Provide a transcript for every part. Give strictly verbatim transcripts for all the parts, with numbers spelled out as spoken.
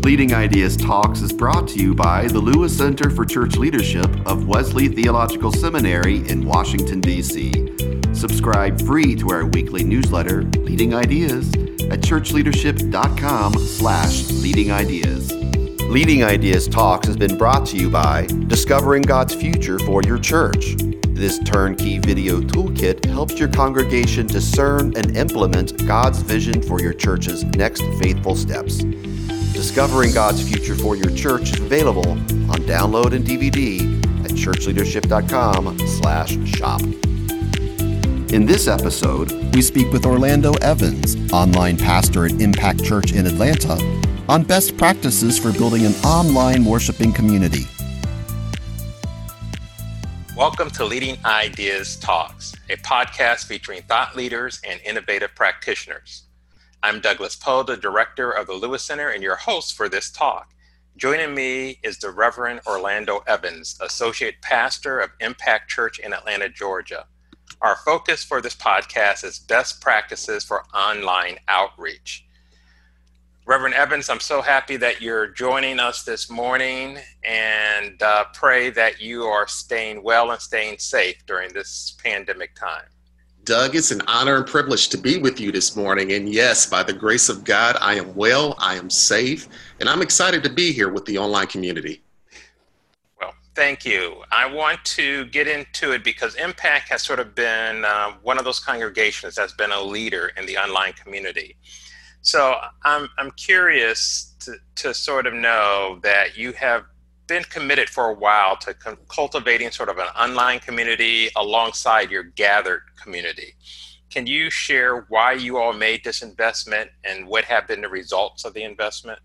Leading Ideas Talks is brought to you by the Lewis Center for Church Leadership of Wesley Theological Seminary in Washington, D C Subscribe free to our weekly newsletter, Leading Ideas, at churchleadership.com slash leading ideas. Leading Ideas Talks has been brought to you by Discovering God's Future for Your Church. This turnkey video toolkit helps your congregation discern and implement God's vision for your church's next faithful steps. Discovering God's Future for Your Church is available on download and D V D at churchleadership.com slash shop. In this episode, we speak with Orlando Evans, online pastor at Impact Church in Atlanta, on best practices for building an online worshiping community. Welcome to Leading Ideas Talks, a podcast featuring thought leaders and innovative practitioners. I'm Douglas Poe, the director of the Lewis Center and your host for this talk. Joining me is the Reverend Orlando Evans, Associate Pastor of Impact Church in Atlanta, Georgia. Our focus for this podcast is best practices for online outreach. Reverend Evans, I'm so happy that you're joining us this morning, and uh, pray that you are staying well and staying safe during this pandemic time. Doug, it's an honor and privilege to be with you this morning. And yes, by the grace of God, I am well, I am safe, and I'm excited to be here with the online community. Well, thank you. I want to get into it because Impact has sort of been uh, one of those congregations that's been a leader in the online community. So I'm I'm curious to, to sort of know that you have been committed for a while to con- cultivating sort of an online community alongside your gathered community. Can you share why you all made this investment and what have been the results of the investment?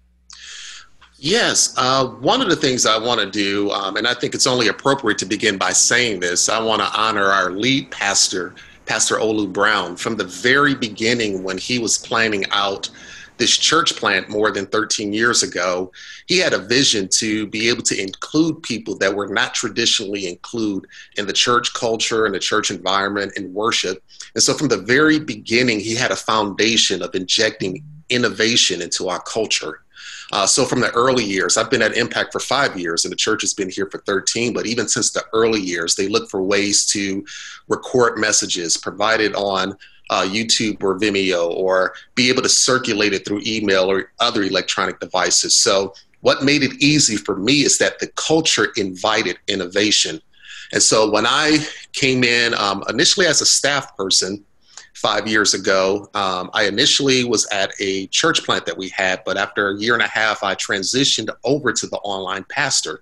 Yes, uh, one of the things I want to do, um, and I think it's only appropriate to begin by saying this, I want to honor our lead pastor, Pastor Olu Brown. From the very beginning when he was planning out this church plant more than thirteen years ago, he had a vision to be able to include people that were not traditionally included in the church culture and the church environment and worship. And so from the very beginning, he had a foundation of injecting innovation into our culture. Uh, so from the early years, I've been at Impact for five years and the church has been here for thirteen, but even since the early years, they look for ways to record messages, provide it on uh, YouTube or Vimeo, or be able to circulate it through email or other electronic devices. So what made it easy for me is that the culture invited innovation. And so when I came in um, initially as a staff person, Five years ago, um, I initially was at a church plant that we had, but after a year and a half, I transitioned over to the online pastor.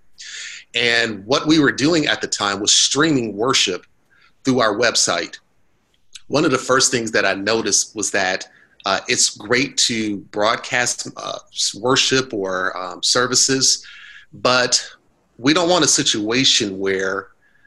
And what we were doing at the time was streaming worship through our website. One of the first things that I noticed was that uh, it's great to broadcast uh, worship or um, services, but we don't want a situation where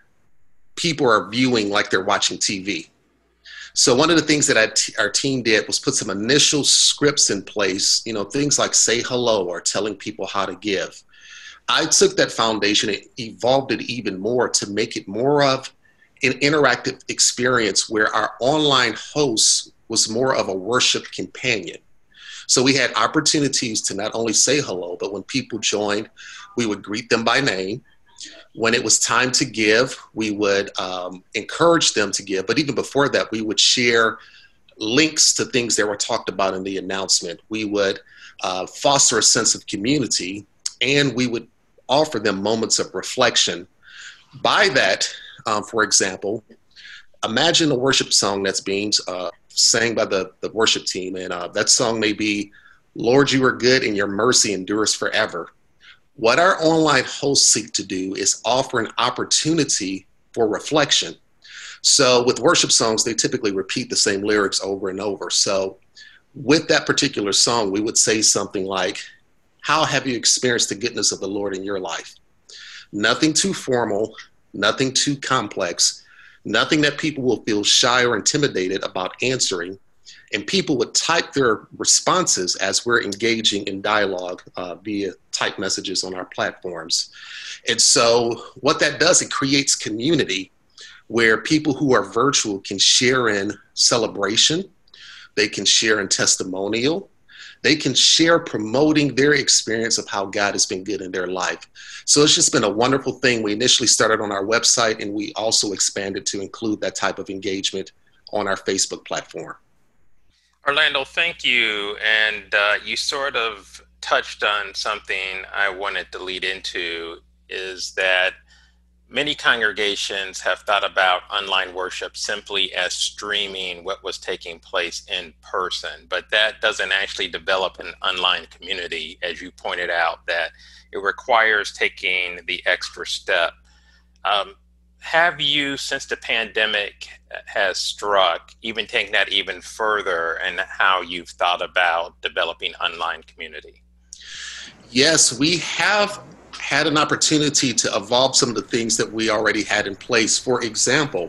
people are viewing like they're watching T V. So one of the things that I t- our team did was put some initial scripts in place, you know, things like say hello or telling people how to give. I took that foundation and evolved it even more to make it more of an interactive experience where our online host was more of a worship companion. So we had opportunities to not only say hello, but when people joined, we would greet them by name. When it was time to give, we would um, encourage them to give. But even before that, we would share links to things that were talked about in the announcement. We would uh, foster a sense of community, and we would offer them moments of reflection. By that, um, for example, imagine a worship song that's being uh, sang by the, the worship team. And uh, that song may be, Lord, you are good and your mercy endures forever. What our online hosts seek to do is offer an opportunity for reflection. So with worship songs, they typically repeat the same lyrics over and over. So with that particular song, we would say something like, how have you experienced the goodness of the Lord in your life? Nothing too formal, nothing too complex, nothing that people will feel shy or intimidated about answering. And people would type their responses as we're engaging in dialogue uh, via type messages on our platforms. And so what that does, it creates community where people who are virtual can share in celebration, they can share in testimonial, they can share promoting their experience of how God has been good in their life. So it's just been a wonderful thing. We initially started on our website, and we also expanded to include that type of engagement on our Facebook platform. Orlando, thank you. And uh, you sort of touched on something I wanted to lead into, is that many congregations have thought about online worship simply as streaming what was taking place in person, but that doesn't actually develop an online community, as you pointed out, that it requires taking the extra step. Um, have you, since the pandemic has struck, even taken that even further, and how you've thought about developing online community? Yes, we have had an opportunity to evolve some of the things that we already had in place. For example,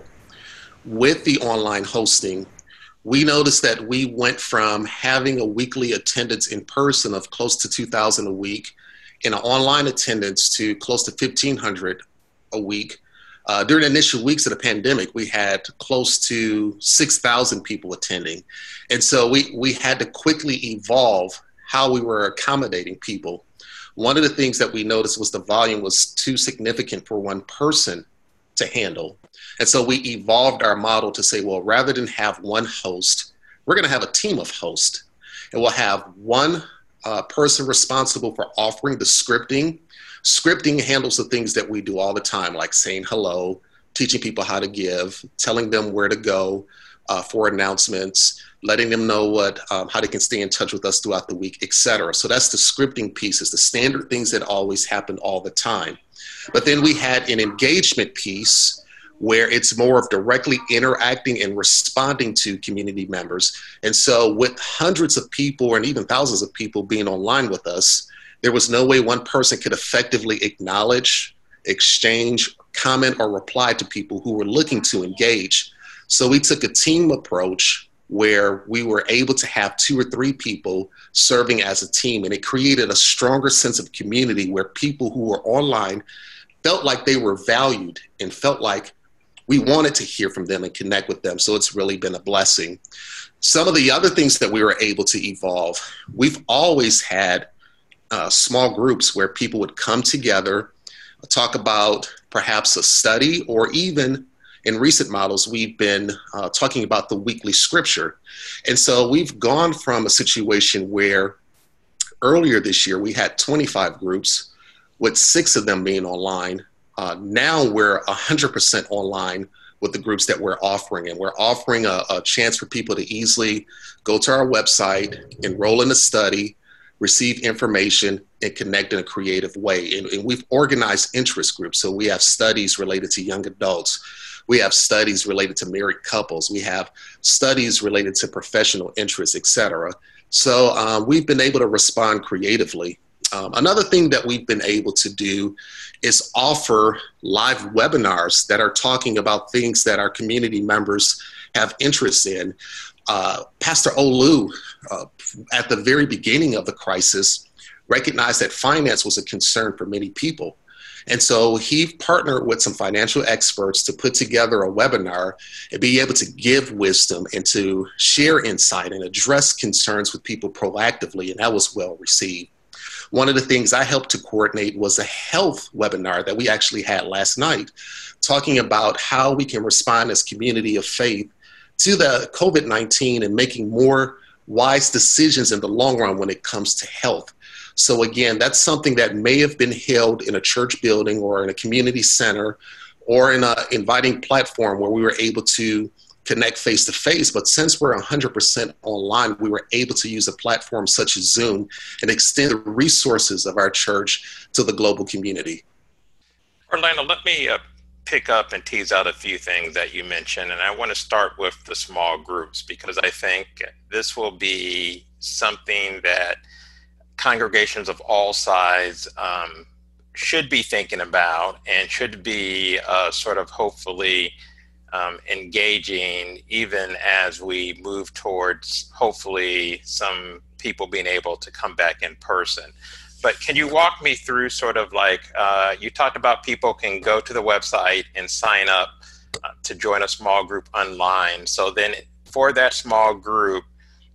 with the online hosting, we noticed that we went from having a weekly attendance in person of close to two thousand a week and an online attendance to close to fifteen hundred a week. Uh, during the initial weeks of the pandemic, we had close to six thousand people attending. And so we, we had to quickly evolve how we were accommodating people. One of the things that we noticed was the volume was too significant for one person to handle. And so we evolved our model to say, well, rather than have one host, we're going to have a team of hosts. And we'll have one uh, person responsible for offering the scripting. Scripting handles the things that we do all the time, like saying hello, teaching people how to give, telling them where to go uh, for announcements, letting them know what, um, how they can stay in touch with us throughout the week, et cetera. So that's the scripting pieces, the standard things that always happen all the time. But then we had an engagement piece where it's more of directly interacting and responding to community members. And so with hundreds of people and even thousands of people being online with us, there was no way one person could effectively acknowledge, exchange, comment, or reply to people who were looking to engage. So we took a team approach where we were able to have two or three people serving as a team, and it created a stronger sense of community where people who were online felt like they were valued and felt like we wanted to hear from them and connect with them. So it's really been a blessing. Some of the other things that we were able to evolve, we've always had uh, small groups where people would come together, talk about perhaps a study, or even in recent models, we've been uh, talking about the weekly scripture. And so we've gone from a situation where earlier this year we had twenty-five groups, with six of them being online. Uh, now we're one hundred percent online with the groups that we're offering. And we're offering a, a chance for people to easily go to our website, enroll in a study, receive information, and connect in a creative way. And, and we've organized interest groups. So we have studies related to young adults. We have studies related to married couples. We have studies related to professional interests, et cetera. So um, we've been able to respond creatively. Um, another thing that we've been able to do is offer live webinars that are talking about things that our community members have interest in. Uh, Pastor Olu, uh, at the very beginning of the crisis, recognized that finance was a concern for many people. And so he partnered with some financial experts to put together a webinar and be able to give wisdom and to share insight and address concerns with people proactively, and that was well received. One of the things I helped to coordinate was a health webinar that we actually had last night, talking about how we can respond as community of faith to the COVID nineteen and making more wise decisions in the long run when it comes to health. So again, that's something that may have been held in a church building or in a community center or in an inviting platform where we were able to connect face to face. But since we're one hundred percent online, we were able to use a platform such as Zoom and extend the resources of our church to the global community. Orlando, let me uh, pick up and tease out a few things that you mentioned. And I want to start with the small groups, because I think this will be something that congregations of all size um, should be thinking about and should be uh, sort of hopefully um, engaging, even as we move towards hopefully some people being able to come back in person. But can you walk me through sort of like, uh, you talked about people can go to the website and sign up uh, to join a small group online. So then for that small group,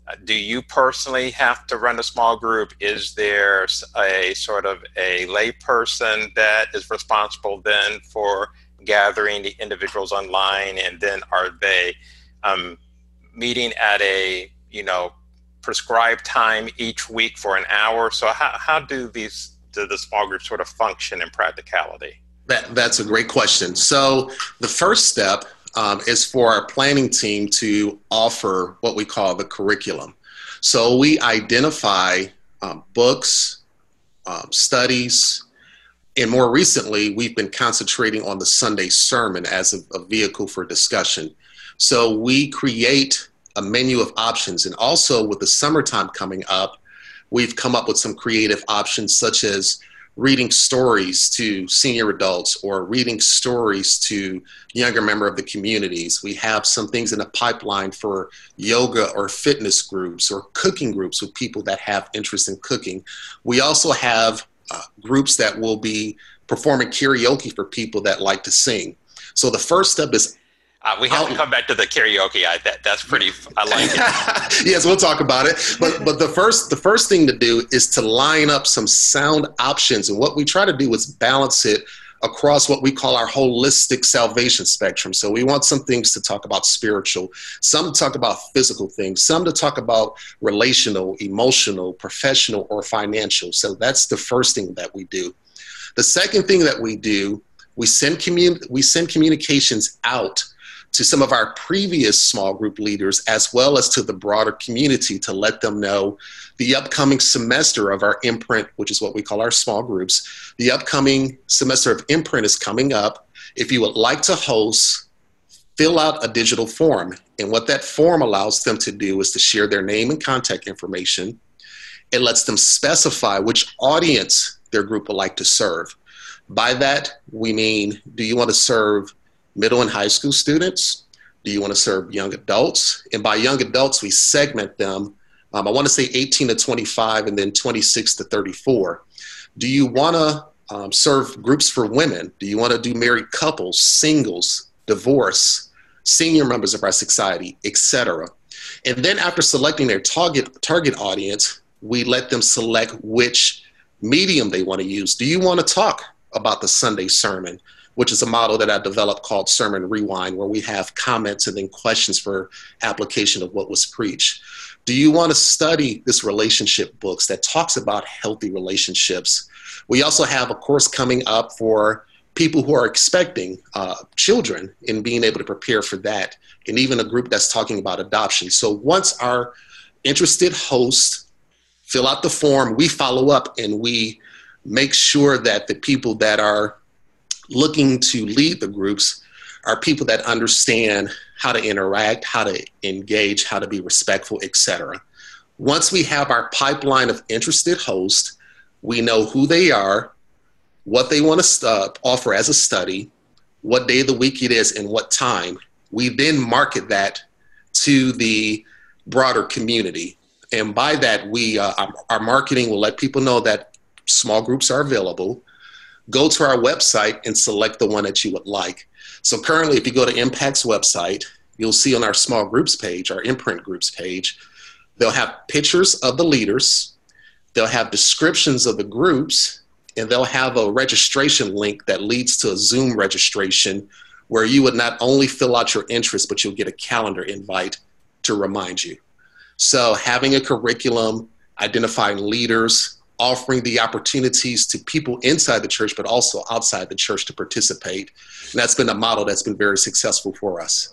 Uh, do you personally have to run a small group? Is there a sort of a lay person that is responsible then for gathering the individuals online? And then are they um, meeting at a, you know, prescribed time each week for an hour? So how, how do these, do the small groups sort of function in practicality? That, that's a great question. So the first step um, is for our planning team to offer what we call the curriculum. So we identify um, books, um, studies, and more recently, we've been concentrating on the Sunday sermon as a, a vehicle for discussion. So we create a menu of options. And also with the summertime coming up, we've come up with some creative options such as reading stories to senior adults or reading stories to younger members of the communities. We have some things in the pipeline for yoga or fitness groups or cooking groups with people that have interest in cooking. We also have uh, groups that will be performing karaoke for people that like to sing. So the first step is Uh, we have to come back to the karaoke. I, that, that's pretty, I like it. Yes, we'll talk about it. But but the first the first thing to do is to line up some sound options. And what we try to do is balance it across what we call our holistic salvation spectrum. So we want some things to talk about spiritual, some to talk about physical things, some to talk about relational, emotional, professional, or financial. So that's the first thing that we do. The second thing that we do, we send commun- we send communications out to some of our previous small group leaders, as well as to the broader community, to let them know the upcoming semester of our imprint, which is what we call our small groups. The upcoming semester of imprint is coming up. If you would like to host, fill out a digital form. And what that form allows them to do is to share their name and contact information. It lets them specify which audience their group would like to serve. By that, we mean, do you want to serve middle and high school students? Do you want to serve young adults? And by young adults, we segment them. Um, I want to say eighteen to twenty-five and then twenty-six to thirty-four. Do you want to um, serve groups for women? Do you want to do married couples, singles, divorce, senior members of our society, et cetera? And then after selecting their target, target audience, we let them select which medium they want to use. Do you want to talk about the Sunday sermon, which is a model that I developed called Sermon Rewind, where we have comments and then questions for application of what was preached? Do you want to study this relationship books that talks about healthy relationships? We also have a course coming up for people who are expecting uh, children and being able to prepare for that, and even a group that's talking about adoption. So once our interested hosts fill out the form, we follow up and we make sure that the people that are looking to lead the groups are people that understand how to interact, how to engage, how to be respectful, et cetera. Once we have our pipeline of interested hosts, we know who they are, what they want to uh, offer as a study, what day of the week it is, and what time. We then market that to the broader community. And by that, we uh, our, our marketing will let people know that small groups are available. Go to our website and select the one that you would like. So currently, if you go to Impact's website, you'll see on our small groups page, our imprint groups page, they'll have pictures of the leaders, they'll have descriptions of the groups, and they'll have a registration link that leads to a Zoom registration where you would not only fill out your interest, but you'll get a calendar invite to remind you. So having a curriculum, identifying leaders, offering the opportunities to people inside the church, but also outside the church to participate. And that's been a model that's been very successful for us.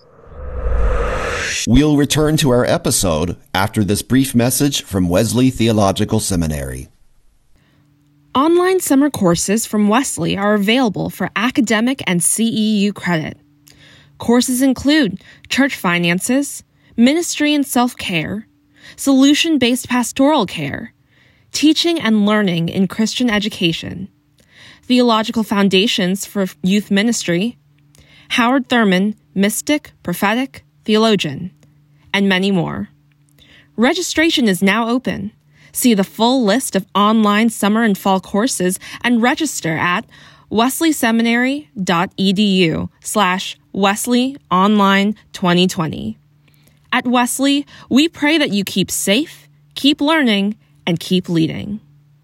We'll return to our episode after this brief message from Wesley Theological Seminary. Online summer courses from Wesley are available for academic and C E U credit. Courses include church finances, ministry and self-care, solution-based pastoral care, teaching and learning in Christian education, theological foundations for youth ministry, Howard Thurman, mystic, prophetic, theologian, and many more. Registration is now open. See the full list of online summer and fall courses and register at wesleyseminary.edu slash Wesley Online twenty twenty. At Wesley, we pray that you keep safe, keep learning, and keep leading.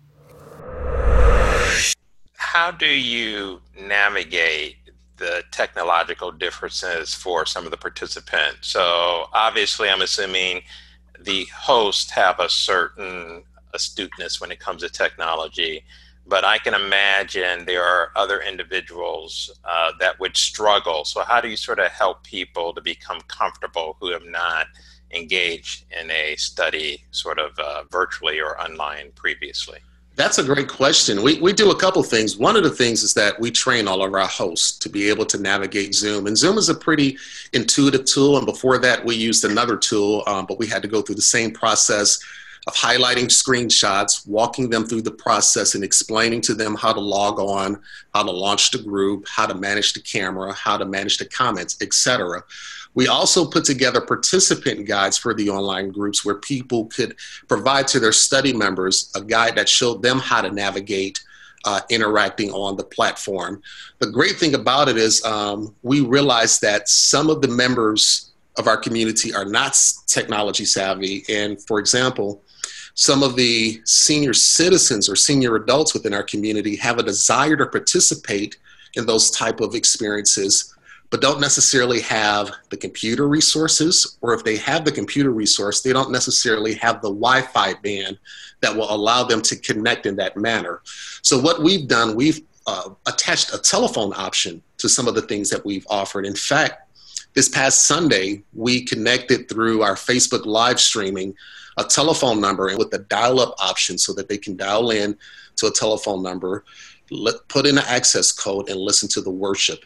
How do you navigate the technological differences for some of the participants? So obviously, I'm assuming the hosts have a certain astuteness when it comes to technology, but I can imagine there are other individuals uh, that would struggle. So how do you sort of help people to become comfortable who have not engaged in a study sort of uh, virtually or online previously? That's a great question. We we do a couple things. One of the things is that we train all of our hosts to be able to navigate Zoom. And Zoom is a pretty intuitive tool. And before that, we used another tool, um, but we had to go through the same process of highlighting screenshots, walking them through the process and explaining to them how to log on, how to launch the group, how to manage the camera, how to manage the comments, et cetera. We also put together participant guides for the online groups where people could provide to their study members a guide that showed them how to navigate uh, interacting on the platform. The great thing about it is um, we realized that some of the members of our community are not technology savvy. And for example, some of the senior citizens or senior adults within our community have a desire to participate in those type of experiences, but don't necessarily have the computer resources, or if they have the computer resource, they don't necessarily have the Wi-Fi band that will allow them to connect in that manner. So what we've done, we've uh, attached a telephone option to some of the things that we've offered. In fact, this past Sunday, we connected through our Facebook live streaming a telephone number and with the dial-up option so that they can dial in to a telephone number, let, put in an access code, and listen to the worship.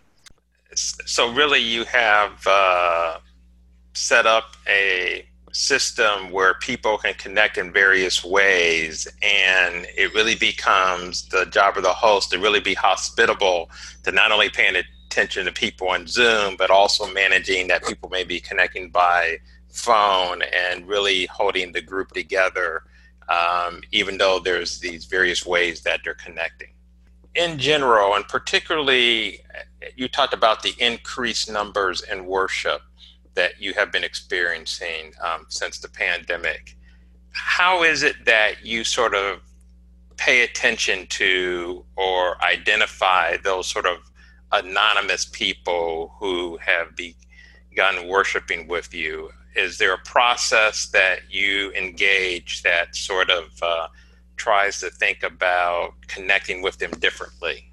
So really you have uh, set up a system where people can connect in various ways, and it really becomes the job of the host to really be hospitable to not only paying attention to people on Zoom, but also managing that people may be connecting by phone and really holding the group together, um, even though there's these various ways that they're connecting. In general, and particularly, you talked about the increased numbers in worship that you have been experiencing um, since the pandemic. How is it that you sort of pay attention to or identify those sort of anonymous people who have begun worshiping with you? Is there a process that you engage that sort of uh, tries to think about connecting with them differently?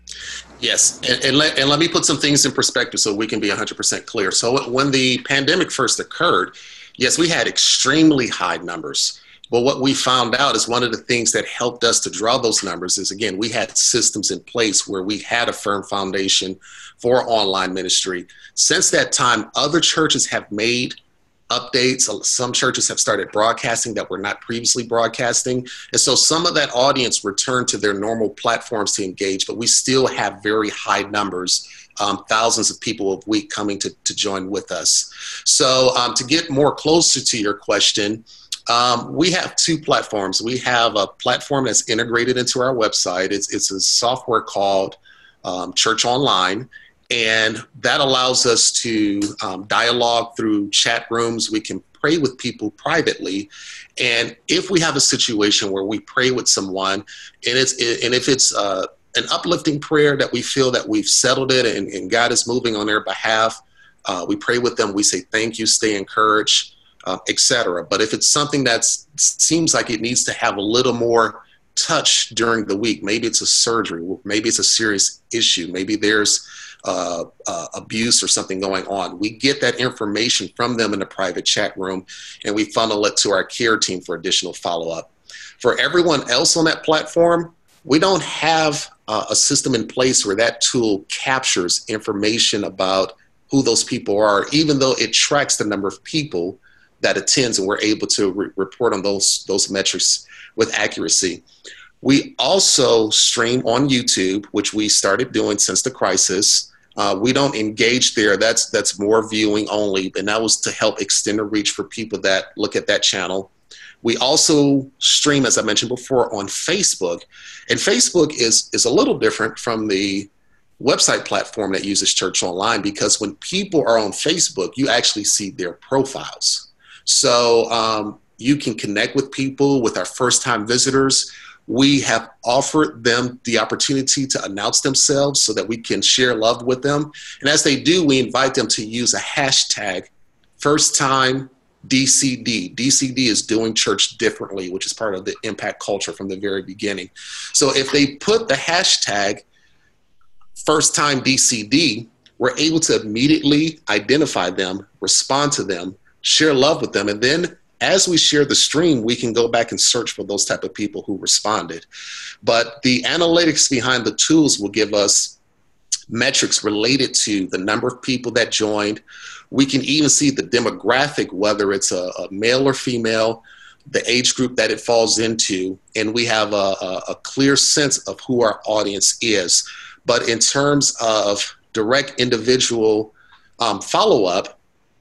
Yes, and, and, let, and let me put some things in perspective so we can be one hundred percent clear. So when the pandemic first occurred, yes, we had extremely high numbers. But what we found out is one of the things that helped us to draw those numbers is, again, we had systems in place where we had a firm foundation for online ministry. Since that time, other churches have made updates. Some churches have started broadcasting that were not previously broadcasting. And so some of that audience returned to their normal platforms to engage, but we still have very high numbers, um, thousands of people a week coming to, to join with us. So um, to get more closer to your question, um, we have two platforms. We have a platform that's integrated into our website. It's, it's a software called um, Church Online. And that allows us to um, dialogue through chat rooms. We can pray with people privately. And if we have a situation where we pray with someone, and it's and if it's uh, an uplifting prayer that we feel that we've settled it and, and God is moving on their behalf, uh, we pray with them. We say, thank you, stay encouraged, uh, et cetera. But if it's something that seems like it needs to have a little more touch during the week, maybe it's a surgery, maybe it's a serious issue, maybe there's Uh, uh, abuse or something going on. We get that information from them in a private chat room, and we funnel it to our care team for additional follow-up. For everyone else on that platform, we don't have uh, a system in place where that tool captures information about who those people are, even though it tracks the number of people that attends, and we're able to re- report on those, those metrics with accuracy. We also stream on YouTube, which we started doing since the crisis. Uh, we don't engage there. That's that's more viewing only, and that was to help extend the reach for people that look at that channel. We also stream, as I mentioned before, on Facebook, and Facebook is is a little different from the website platform that uses Church Online, because when people are on Facebook, you actually see their profiles. So um, you can connect with people. With our first-time visitors, we have offered them the opportunity to announce themselves so that we can share love with them. And as they do, we invite them to use a hashtag, first time D C D. D C D is doing church differently, which is part of the impact culture from the very beginning. So if they put the hashtag first time D C D, we're able to immediately identify them, respond to them, share love with them. And then as we share the stream, we can go back and search for those type of people who responded. But the analytics behind the tools will give us metrics related to the number of people that joined. We can even see the demographic, whether it's a, a male or female, the age group that it falls into, and we have a, a, a clear sense of who our audience is. But in terms of direct individual um, follow-up,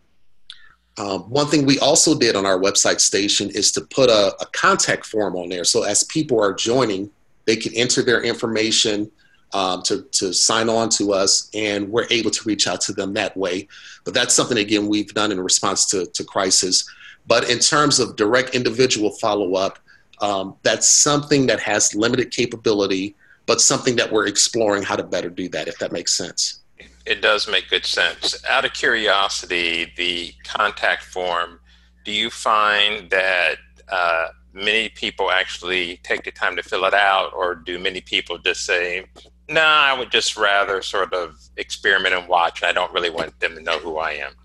um, one thing we also did on our website station is to put a, a contact form on there. So as people are joining, they can enter their information Um, to, to sign on to us, and we're able to reach out to them that way. But that's something, again, we've done in response to, to crisis. But in terms of direct individual follow-up, um, that's something that has limited capability, but something that we're exploring how to better do that, if that makes sense. It does make good sense. Out of curiosity, the contact form, do you find that uh, many people actually take the time to fill it out, or do many people just say, no, nah, I would just rather sort of experiment and watch. I don't really want them to know who I am.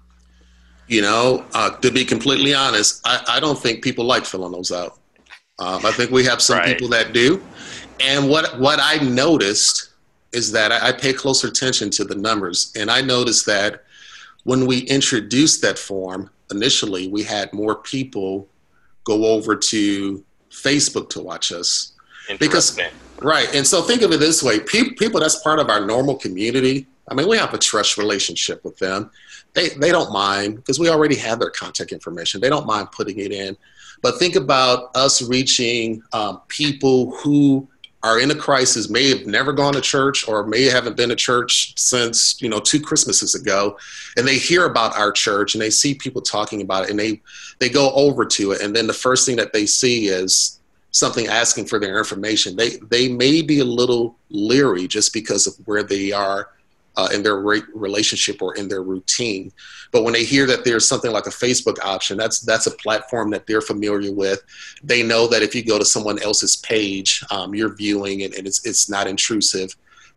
You know, uh, to be completely honest, I, I don't think people like filling those out. Um, I think we have some Right. people that do. And what, what I noticed is that I, I pay closer attention to the numbers. And I noticed that when we introduced that form, initially, we had more people go over to Facebook to watch us. Because, right. And so think of it this way. Pe- people that's part of our normal community, I mean, we have a trust relationship with them. They they don't mind, because we already have their contact information. They don't mind putting it in. But think about us reaching um, people who are in a crisis, may have never gone to church, or may haven't been to church since, you know, two Christmases ago. And they hear about our church and they see people talking about it, and they, they go over to it. And then the first thing that they see is something asking for their information. They they may be a little leery just because of where they are uh, in their re- relationship or in their routine. But when they hear that there's something like a Facebook option, that's that's a platform that they're familiar with. They know that if you go to someone else's page, um, you're viewing it, and it's it's not intrusive.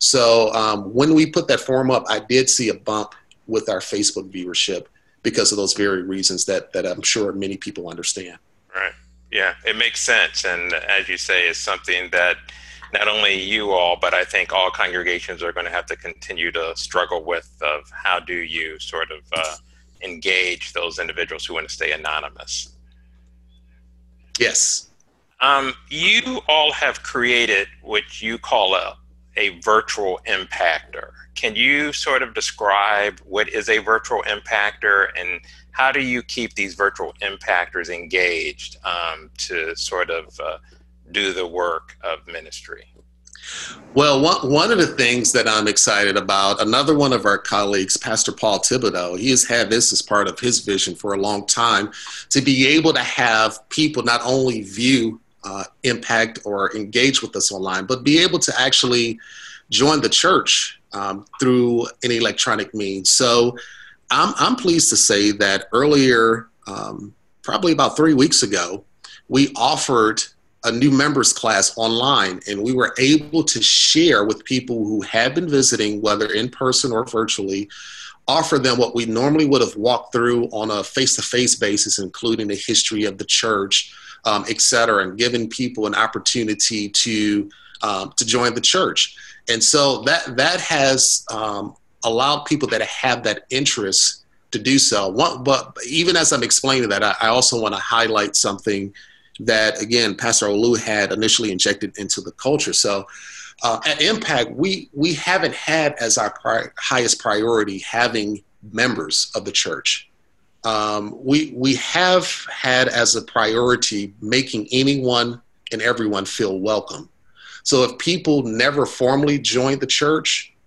So um, when we put that form up, I did see a bump with our Facebook viewership because of those very reasons that that I'm sure many people understand. Right. Yeah, it makes sense. And as you say, it's something that not only you all, but I think all congregations are going to have to continue to struggle with, of how do you sort of uh, engage those individuals who want to stay anonymous. Yes. Um, you all have created what you call a, a virtual impactor. Can you sort of describe what is a virtual impactor, and how do you keep these virtual impactors engaged um, to sort of uh, do the work of ministry? Well, one, one of the things that I'm excited about, another one of our colleagues, Pastor Paul Thibodeau, he has had this as part of his vision for a long time, to be able to have people not only view, uh, impact, or engage with us online, but be able to actually join the church um, through an electronic means. So I'm, I'm pleased to say that earlier, um, probably about three weeks ago, we offered a new members class online, and we were able to share with people who had been visiting, whether in person or virtually, offer them what we normally would have walked through on a face-to-face basis, including the history of the church, um, et cetera, and giving people an opportunity to um, to join the church. And so that that has um, allowed people that have that interest to do so. One, but even as I'm explaining that, I, I also want to highlight something that, again, Pastor Olu had initially injected into the culture. So uh, at Impact, we we haven't had as our pri- highest priority having members of the church. Um, we we have had as a priority making anyone and everyone feel welcome. So if people never formally joined the church,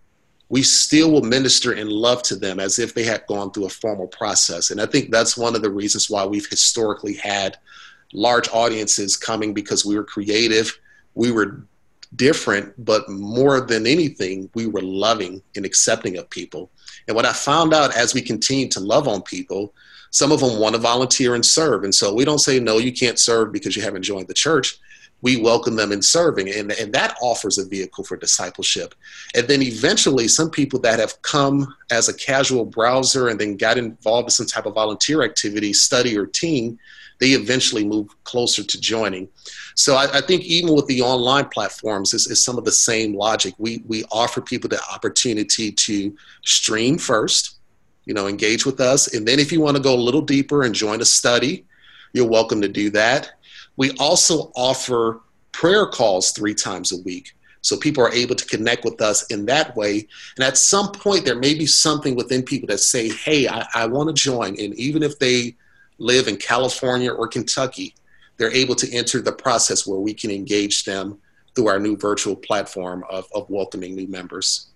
we still will minister in love to them as if they had gone through a formal process. And I think that's one of the reasons why we've historically had large audiences coming, because we were creative, we were different, but more than anything, we were loving and accepting of people. And what I found out as we continue to love on people, some of them want to volunteer and serve. And so we don't say, no, you can't serve because you haven't joined the church. We welcome them in serving. And, and that offers a vehicle for discipleship. And then eventually some people that have come as a casual browser and then got involved in some type of volunteer activity, study or team, they eventually move closer to joining. So I, I think even with the online platforms, it's, it's some of the same logic. We, we offer people the opportunity to stream first, you know, engage with us. And then if you want to go a little deeper and join a study, you're welcome to do that. We also offer prayer calls three times a week. So people are able to connect with us in that way. And at some point, there may be something within people that say, hey, I, I want to join. And even if they live in California or Kentucky, they're able to enter the process where we can engage them through our new virtual platform of, of welcoming new members.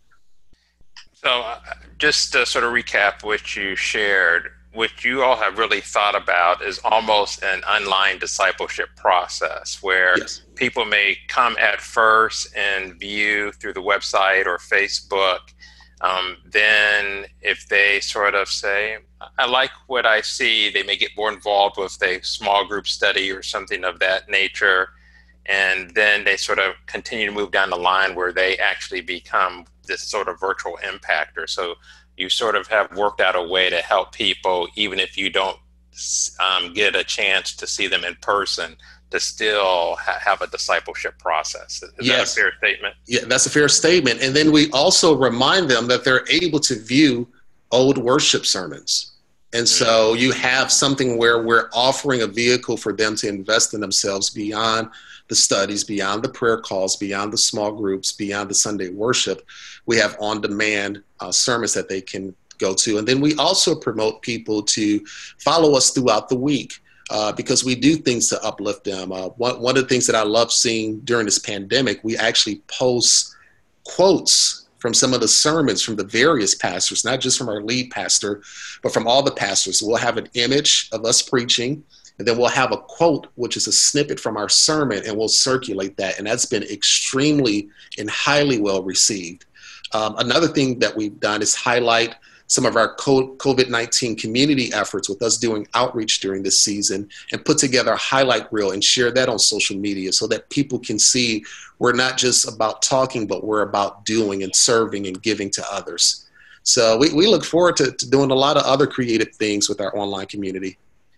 So uh, just to sort of recap what you shared, what you all have really thought about is almost an online discipleship process where yes. people may come at first and view through the website or Facebook. Um, then if they sort of say, I like what I see, they may get more involved with a small group study or something of that nature. And then they sort of continue to move down the line where they actually become this sort of virtual impactor. So you sort of have worked out a way to help people, even if you don't um, get a chance to see them in person, to still ha- have a discipleship process. Is yes. that a fair statement? Yeah, that's a fair statement. And then we also remind them that they're able to view old worship sermons. And mm-hmm. so you have something where we're offering a vehicle for them to invest in themselves beyond the studies, beyond the prayer calls, beyond the small groups, beyond the Sunday worship. We have on-demand uh, sermons that they can go to. And then we also promote people to follow us throughout the week uh, because we do things to uplift them. Uh, one, one of the things that I love seeing during this pandemic, we actually post quotes from some of the sermons from the various pastors, not just from our lead pastor, but from all the pastors. We'll have an image of us preaching, and then we'll have a quote, which is a snippet from our sermon, and we'll circulate that. And that's been extremely and highly well received. Um, another thing that we've done is highlight some of our COVID nineteen community efforts with us doing outreach during this season and put together a highlight reel and share that on social media so that people can see we're not just about talking, but we're about doing and serving and giving to others. So we, we look forward to, to doing a lot of other creative things with our online community.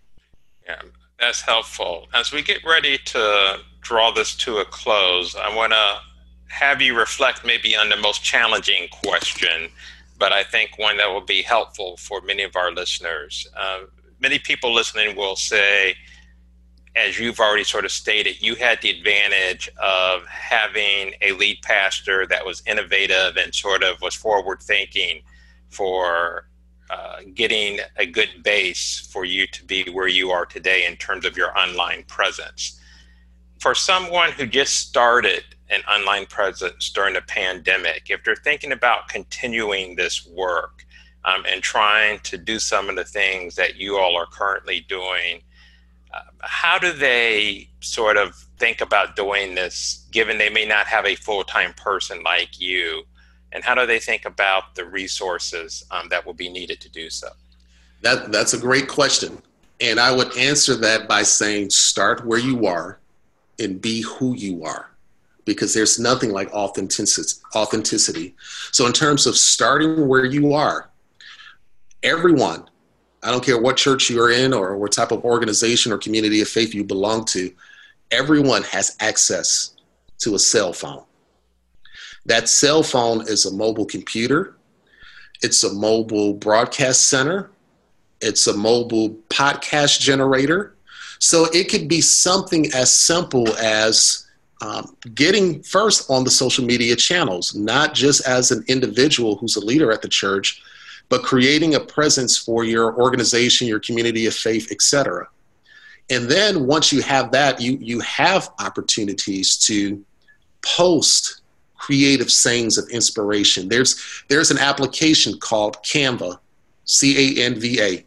Yeah, that's helpful. As we get ready to draw this to a close, I want to have you reflect maybe on the most challenging question, but I think one that will be helpful for many of our listeners. Uh, many people listening will say, as you've already sort of stated, you had the advantage of having a lead pastor that was innovative and sort of was forward thinking for uh, getting a good base for you to be where you are today in terms of your online presence. For someone who just started an online presence during the pandemic, if they're thinking about continuing this work um, and trying to do some of the things that you all are currently doing, uh, how do they sort of think about doing this, given they may not have a full-time person like you? And how do they think about the resources um, that will be needed to do so? That, that's a great question. And I would answer that by saying, start where you are and be who you are, because there's nothing like authenticity. So in terms of starting where you are, everyone, I don't care what church you're in or what type of organization or community of faith you belong to, everyone has access to a cell phone. That cell phone is a mobile computer. It's a mobile broadcast center. It's a mobile podcast generator. So it could be something as simple as um, getting first on the social media channels, not just as an individual who's a leader at the church, but creating a presence for your organization, your community of faith, et cetera. And then once you have that, you, you have opportunities to post creative sayings of inspiration. There's, there's an application called Canva, C A N V A,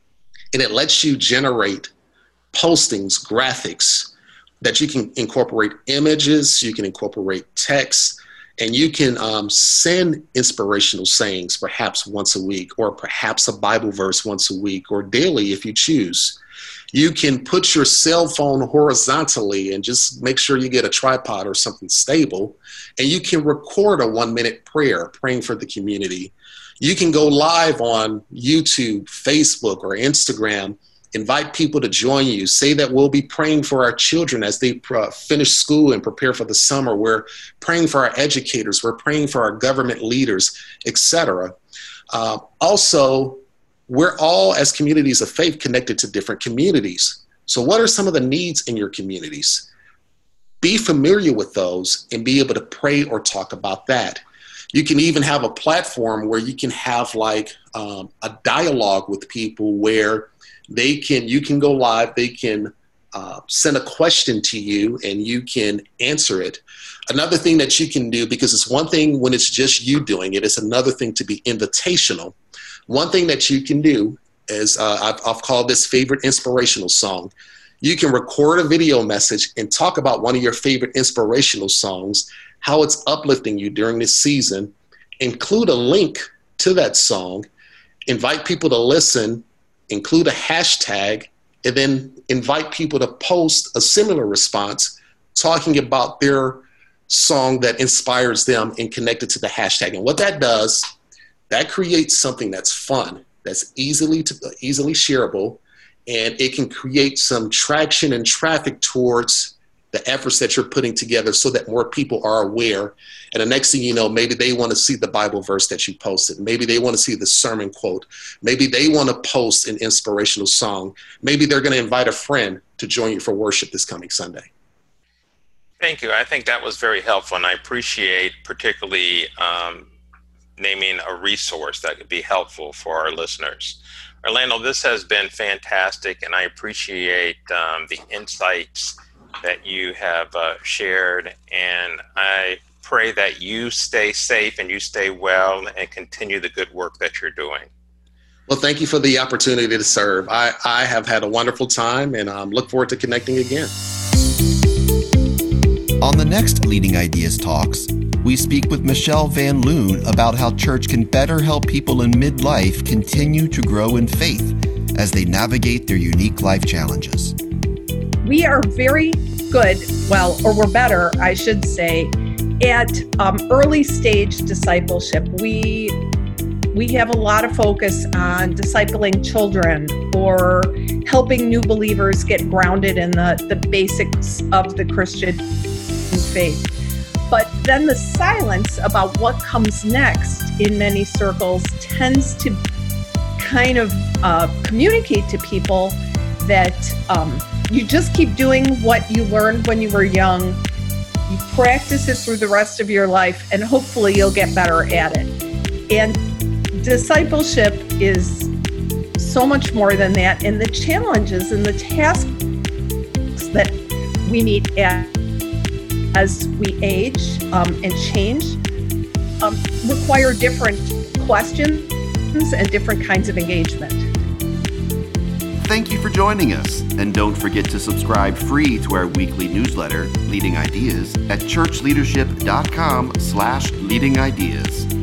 and it lets you generate postings, graphics that you can incorporate images, you can incorporate text, and you can um, send inspirational sayings perhaps once a week, or perhaps a Bible verse once a week, or daily if you choose. You can put your cell phone horizontally and just make sure you get a tripod or something stable, and you can record a one-minute prayer praying for the community. You can go live on YouTube, Facebook, or Instagram, invite people to join you, say that we'll be praying for our children as they uh, finish school and prepare for the summer. We're praying for our educators. We're praying for our government leaders, et cetera. Uh, also, we're all, as communities of faith, connected to different communities. So what are some of the needs in your communities? Be familiar with those and be able to pray or talk about that. You can even have a platform where you can have like um, a dialogue with people where they can, you can go live, they can uh, send a question to you and you can answer it. Another thing that you can do, because it's one thing when it's just you doing it, it's another thing to be invitational. One thing that you can do is, uh, I've, I've called this favorite inspirational song. You can record a video message and talk about one of your favorite inspirational songs, how it's uplifting you during this season, include a link to that song, invite people to listen, include a hashtag, and then invite people to post a similar response talking about their song that inspires them and connect it to the hashtag. And what that does, that creates something that's fun, that's easily to, easily shareable, and it can create some traction and traffic towards the efforts that you're putting together so that more people are aware. And the next thing you know, maybe they want to see the Bible verse that you posted. Maybe they want to see the sermon quote. Maybe they want to post an inspirational song. Maybe they're going to invite a friend to join you for worship this coming Sunday. Thank you. I think that was very helpful, and I appreciate particularly um, naming a resource that could be helpful for our listeners. Orlando, this has been fantastic, and I appreciate um, the insights that you have uh, shared, and I pray that you stay safe and you stay well and continue the good work that you're doing. Well, thank you for the opportunity to serve. I, I have had a wonderful time, and um, look forward to connecting again. On the next Leading Ideas Talks, we speak with Michelle Van Loon about how church can better help people in midlife continue to grow in faith as they navigate their unique life challenges. We are very good, well, or we're better, I should say, at um, early stage discipleship. We we have a lot of focus on discipling children or helping new believers get grounded in the, the basics of the Christian faith. But then the silence about what comes next in many circles tends to kind of uh, communicate to people that um, you just keep doing what you learned when you were young. You practice it through the rest of your life, and hopefully you'll get better at it. And discipleship is so much more than that. And the challenges and the tasks that we meet at as we age um, and change um, require different questions and different kinds of engagement. Thank you for joining us, and don't forget to subscribe free to our weekly newsletter, Leading Ideas, at churchleadership dot com slash leading ideas.